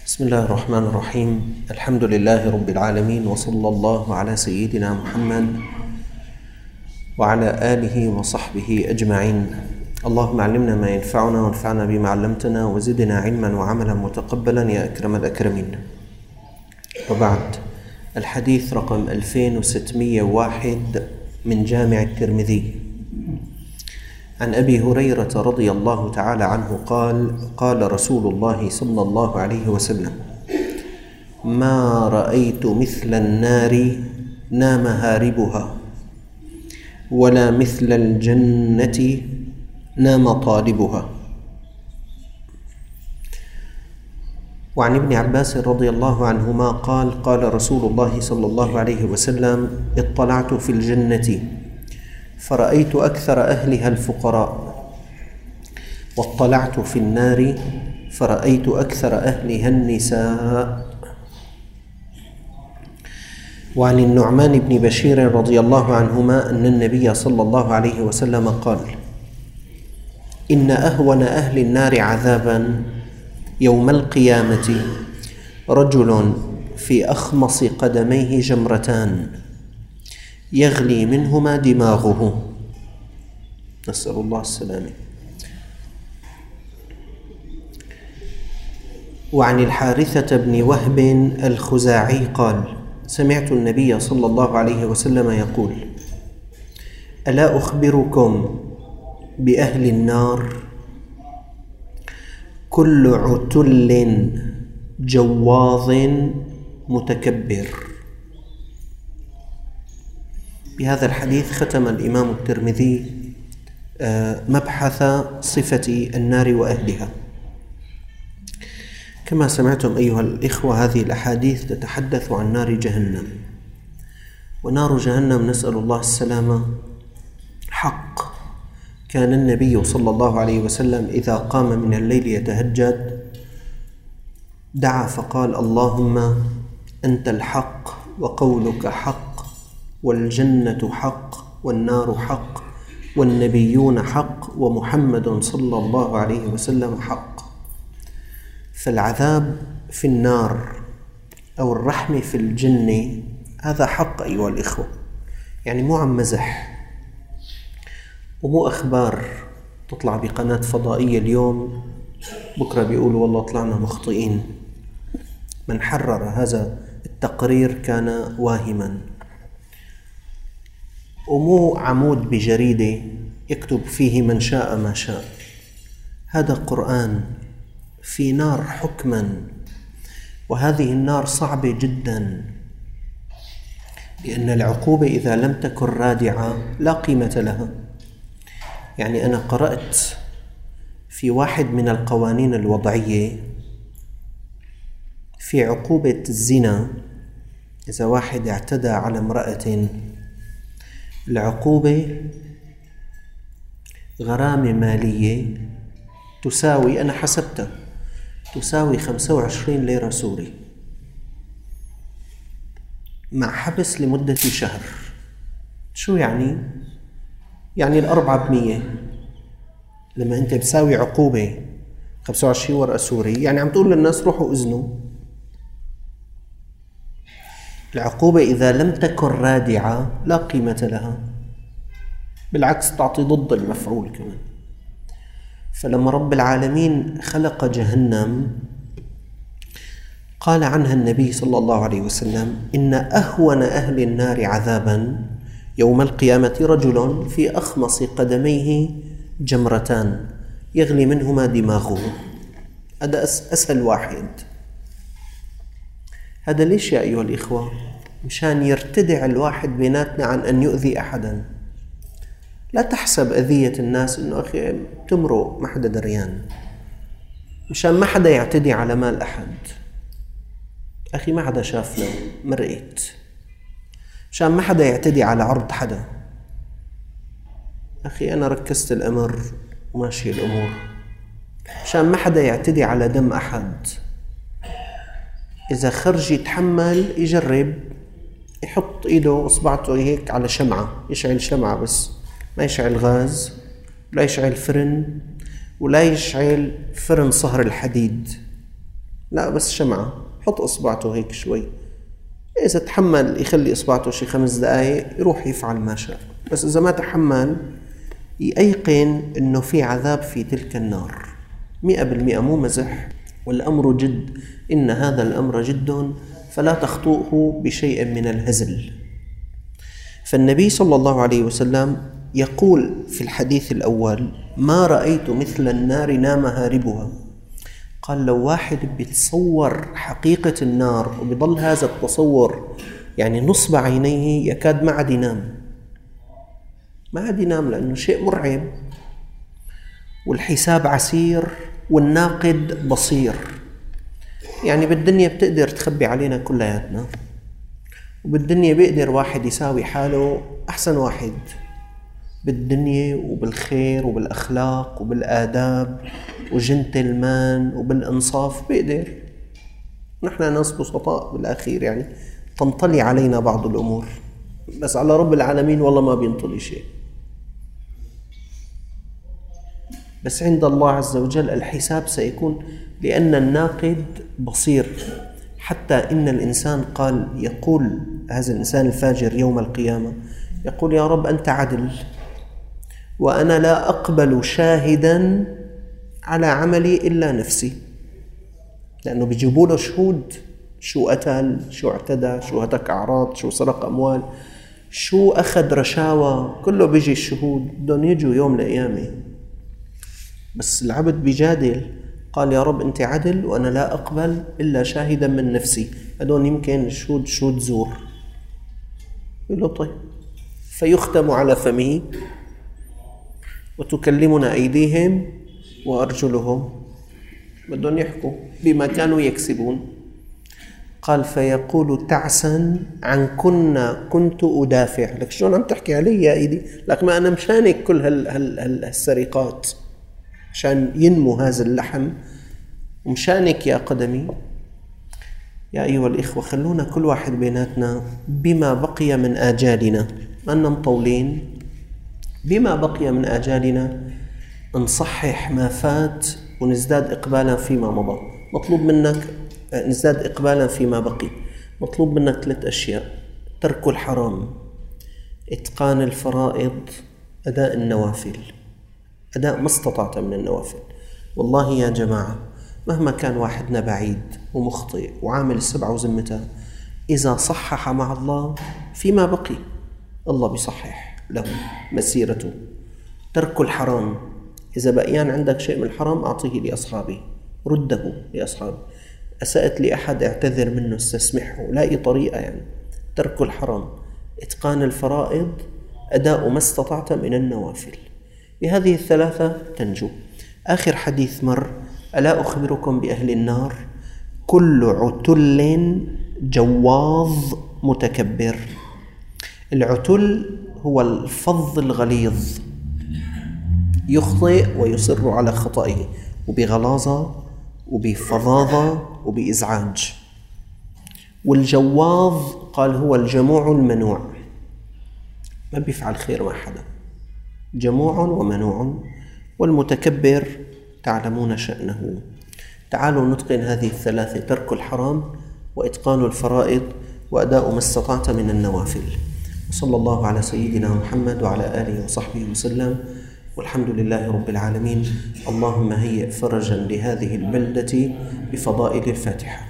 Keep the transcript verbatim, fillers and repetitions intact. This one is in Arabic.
بسم الله الرحمن الرحيم. الحمد لله رب العالمين، وصلى الله على سيدنا محمد وعلى آله وصحبه أجمعين. اللهم علمنا ما ينفعنا وانفعنا بما علمتنا وزدنا علما وعملا متقبلا يا أكرم الأكرمين. وبعد، الحديث رقم ألفين وستمئة وواحد من جامع الترمذي. عن أبي هريرة رضي الله تعالى عنه قال: قال رسول الله صلى الله عليه وسلم: ما رأيت مثل النار نام هاربها، ولا مثل الجنة نام طالبها. وعن ابن عباس رضي الله عنهما قال: قال رسول الله صلى الله عليه وسلم: اطلعت في الجنة فرأيت أكثر أهلها الفقراء، واطلعت في النار فرأيت أكثر أهلها النساء. وعن النعمان بن بشير رضي الله عنهما أن النبي صلى الله عليه وسلم قال: إن أهون أهل النار عذابا يوم القيامة رجل في أخمص قدميه جمرتان يغلي منهما دماغه، نسأل الله السلامة. وعن الحارثة بن وهب الخزاعي قال: سمعت النبي صلى الله عليه وسلم يقول: ألا أخبركم بأهل النار؟ كل عتل جواظ متكبر. بهذا الحديث ختم الإمام الترمذي مبحث صفة النار وأهلها. كما سمعتم أيها الإخوة، هذه الأحاديث تتحدث عن نار جهنم، ونار جهنم نسأل الله السلامة حق. كان النبي صلى الله عليه وسلم إذا قام من الليل يتهجد دعا فقال: اللهم أنت الحق وقولك حق، والجنة حق، والنار حق، والنبيون حق، ومحمد صلى الله عليه وسلم حق. فالعذاب في النار أو الرحمة في الجنة هذا حق أيها الإخوة، يعني مو عم مزح ومو أخبار تطلع بقناة فضائية اليوم بكرة بيقولوا والله طلعنا مخطئين. من حرر هذا التقرير كان واهما، ومو عمود بجريدة يكتب فيه من شاء ما شاء. هذا قرآن في نار حكما، وهذه النار صعبة جدا، لأن العقوبة إذا لم تكن رادعة لا قيمة لها. يعني أنا قرأت في واحد من القوانين الوضعية في عقوبة الزنا، إذا واحد اعتدى على امرأة العقوبة غرامة مالية تساوي، أنا حسبتها، تساوي خمسة وعشرين ليرة سوري، مع حبس لمدة شهر. شو يعني؟ يعني الأربعة بمية. لما أنت بتساوي عقوبة خمسة وعشرين ورقة سوري، يعني عم تقول للناس روحوا أذنوا. العقوبة إذا لم تكن رادعة لا قيمة لها، بالعكس تعطي ضد المفعول كمان. فلما رب العالمين خلق جهنم قال عنها النبي صلى الله عليه وسلم: إن أهون أهل النار عذابا يوم القيامة رجل في أخمص قدميه جمرتان يغلي منهما دماغه. هذا أسهل واحد. هذا ليش يا أيها الإخوة؟ مشان يرتدع الواحد بيناتنا عن أن يؤذي أحدا. لا تحسب أذية الناس إنه أخي بتمرق ما حدا دريان، مشان ما حدا يعتدي على مال أحد. أخي ما حدا شافنا مرقت، مشان ما حدا يعتدي على عرض حدا. أخي أنا ركزت الأمر وماشي الأمور، مشان ما حدا يعتدي على دم أحد. إذا خرج يتحمل يجرب يحط إيده إصبعته هيك على شمعة، يشعل شمعة بس، ما يشعل غاز ولا يشعل فرن ولا يشعل فرن صهر الحديد. لا بس شمعة، حط إصبعته هيك شوي، إذا تحمل يخلي إصبعته شي خمس دقايق يروح يفعل ما شاء. بس إذا ما تحمل يأيقن إنه في عذاب في تلك النار مئة بالمئة، مو مزح، والأمر جد، إن هذا الأمر جد فلا تخطئه بشيء من الهزل. فالنبي صلى الله عليه وسلم يقول في الحديث الأول: ما رأيت مثل النار نام هاربها. قال لو واحد بيتصور حقيقة النار وبيضل هذا التصور يعني نصب عينيه يكاد ما عاد ينام، ما عاد ينام، لأنه شيء مرعب، والحساب عسير والناقد بصير. يعني بالدنيا بتقدر تخبي علينا كلياتنا، وبالدنيا بيقدر واحد يساوي حاله أحسن واحد بالدنيا وبالخير وبالأخلاق وبالآداب وجنتلمان وبالإنصاف، بيقدر. نحن ناس بسطاء بالأخير، يعني تنطلي علينا بعض الأمور، بس على رب العالمين والله ما بينطلي شيء. بس عند الله عز وجل الحساب سيكون، لأن الناقد بصير. حتى إن الإنسان قال يقول هذا الإنسان الفاجر يوم القيامة يقول: يا رب أنت عدل، وأنا لا أقبل شاهدا على عملي إلا نفسي. لأنه بيجيبوا له شهود، شو قتل، شو اعتدى، شو هتك أعراض، شو سرق أموال، شو أخذ رشاوى، كله بيجي الشهود، بدهم يجوا يوم القيامة. بس العبد بيجادل، قال: يا رب أنت عدل وأنا لا أقبل إلا شاهدا من نفسي. هدول يمكن الشهود شهود زور. يقول له: طيب. فيختم على فمه وتكلمنا أيديهم وأرجلهم، بدهم يحكوا بما كانوا يكسبون. قال: فيقول تعسا عن كنا كنت أدافع. لك شلون عم تحكي علي يا إيدي؟ لك ما أنا مشانك كل هال هال هال السرقات، عشان ينمو هذا اللحم، ومشانك يا قدمي. يا أيها الإخوة، خلونا كل واحد بيناتنا بما بقي من آجالنا، ما أننا مطولين، بما بقي من آجالنا نصحح ما فات ونزداد إقبالا فيما مضى. مطلوب منك نزداد إقبالا فيما بقي. مطلوب منك ثلاث أشياء: ترك الحرام، إتقان الفرائض، أداء النوافل، أداء ما استطعت من النوافل. والله يا جماعة، مهما كان واحدنا بعيد ومخطئ وعامل السبعة وزمتها، إذا صحح مع الله فيما بقي الله بيصحح له مسيرته. ترك الحرام، إذا بقيان عندك شيء من الحرام أعطيه لأصحابي، رده لأصحابي. أسأت لأحد اعتذر منه، استسمحه، لاقي طريقة. يعني ترك الحرام، إتقان الفرائض، أداء ما استطعت من النوافل. بهذه الثلاثة تنجو. آخر حديث مر: ألا أخبركم بأهل النار؟ كل عتل جواظ متكبر. العتل هو الفظ الغليظ، يخطئ ويصر على خطئه وبغلاظة وبفظاظة وبإزعاج. والجواظ قال هو الجموع المنوع، ما بيفعل خير مع حدا، جموع ومنوع. والمتكبر تعلمون شأنه. تعالوا نتقن هذه الثلاثة: ترك الحرام، وإتقان الفرائض، وأداء ما استطعت من النوافل. وصلى الله على سيدنا محمد وعلى آله وصحبه وسلم، والحمد لله رب العالمين. اللهم هيئ فرجا لهذه البلدة بفضائل الفاتحة.